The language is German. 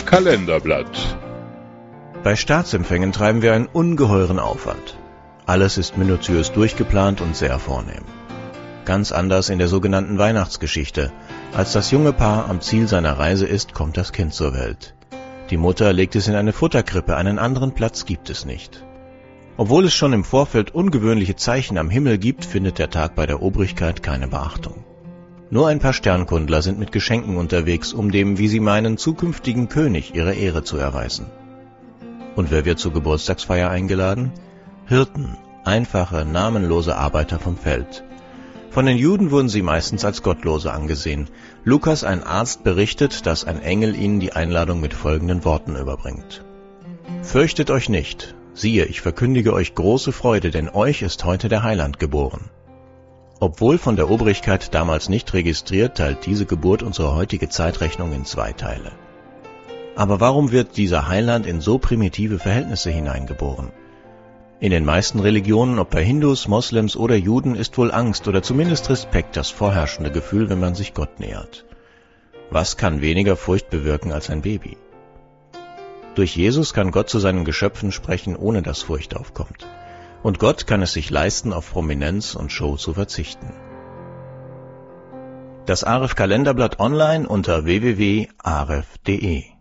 Kalenderblatt. Bei Staatsempfängen treiben wir einen ungeheuren Aufwand. Alles ist minutiös durchgeplant und sehr vornehm. Ganz anders in der sogenannten Weihnachtsgeschichte. Als das junge Paar am Ziel seiner Reise ist, kommt das Kind zur Welt. Die Mutter legt es in eine Futterkrippe, einen anderen Platz gibt es nicht. Obwohl es schon im Vorfeld ungewöhnliche Zeichen am Himmel gibt, findet der Tag bei der Obrigkeit keine Beachtung. Nur ein paar Sternkundler sind mit Geschenken unterwegs, um dem, wie sie meinen, zukünftigen König ihre Ehre zu erweisen. Und wer wird zur Geburtstagsfeier eingeladen? Hirten, einfache, namenlose Arbeiter vom Feld. Von den Juden wurden sie meistens als Gottlose angesehen. Lukas, ein Arzt, berichtet, dass ein Engel ihnen die Einladung mit folgenden Worten überbringt. Fürchtet euch nicht, siehe, ich verkündige euch große Freude, denn euch ist heute der Heiland geboren. Obwohl von der Obrigkeit damals nicht registriert, teilt diese Geburt unsere heutige Zeitrechnung in 2 Teile. Aber warum wird dieser Heiland in so primitive Verhältnisse hineingeboren? In den meisten Religionen, ob bei Hindus, Moslems oder Juden, ist wohl Angst oder zumindest Respekt das vorherrschende Gefühl, wenn man sich Gott nähert. Was kann weniger Furcht bewirken als ein Baby? Durch Jesus kann Gott zu seinen Geschöpfen sprechen, ohne dass Furcht aufkommt. Und Gott kann es sich leisten, auf Prominenz und Show zu verzichten. Das Aref Kalenderblatt online unter www.aref.de